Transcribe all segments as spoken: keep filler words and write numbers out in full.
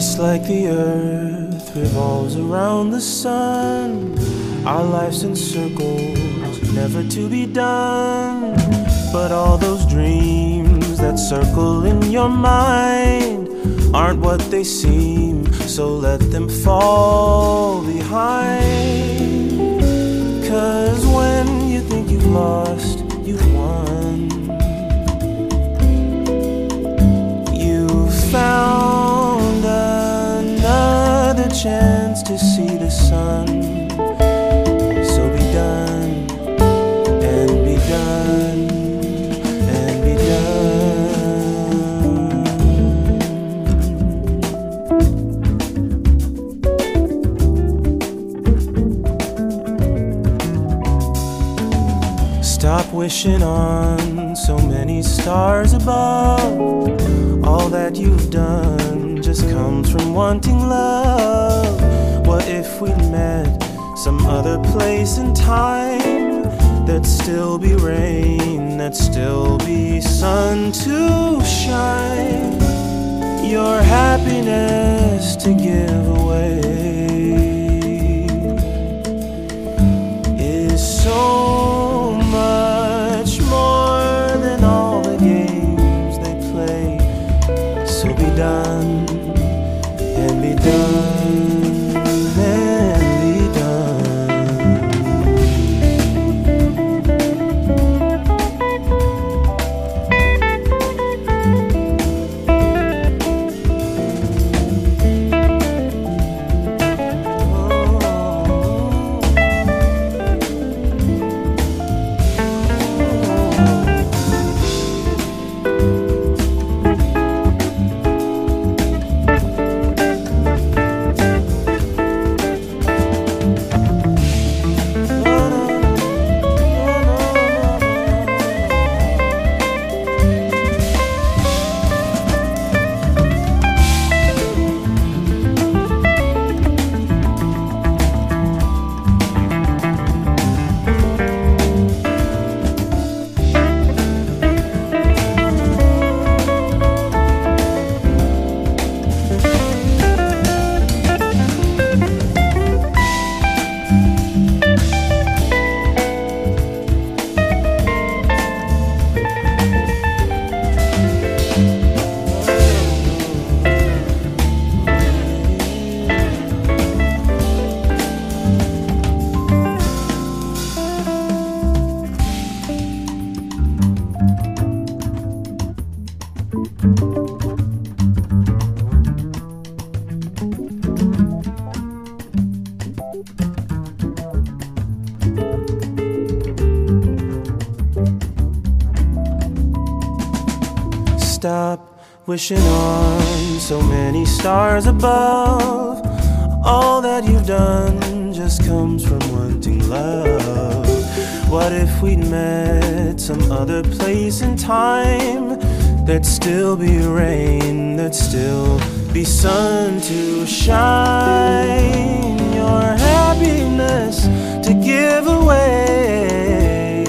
Just like the earth revolves around the sun, our life's in circles, never to be done. But all those dreams that circle in your mind aren't what they seem, so let them fall behind. 'Cause when you think you've lost, you've won. You've found another chance to see the sun. So be done, and be done, and be done. Stop wishing on so many stars above. All that you've done just comes from wanting love. What if we met some other place and time? There'd still be rain, there'd still be sun to shine. Your happiness to give away is so much more than all the games they play. So be done, and be done, and be Stop wishing on so many stars above. All that you've done just comes from wanting love. What if we'd met some other place and time? There'd still be rain, there'd still be sun to shine. Your happiness to give away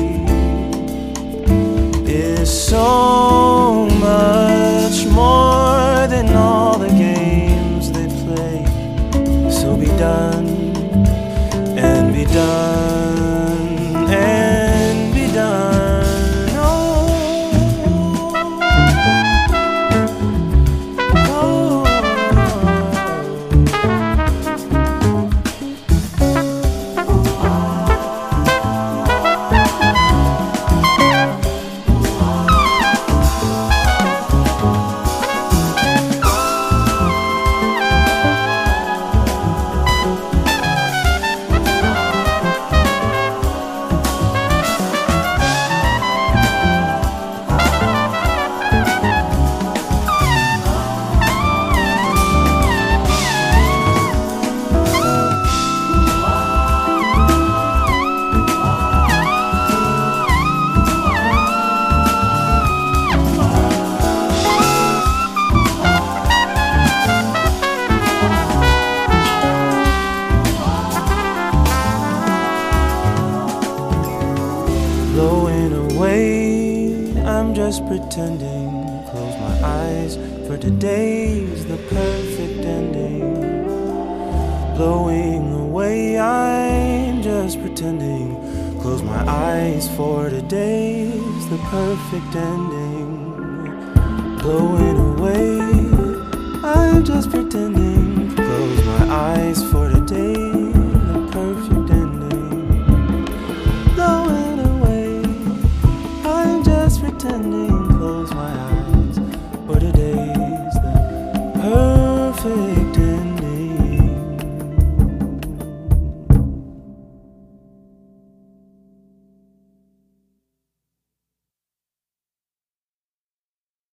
is so much more than all the games they play. So be done, and be done, and be done. Oh, oh. Blowing away, I'm just pretending. Close my eyes, for today's the perfect ending. Blowing away, I'm just pretending. Close my eyes for today's the perfect ending. Blowing away, I'm just pretending. Close my eyes for today, the perfect ending. Blowing away, I'm just pretending. Close my eyes for today.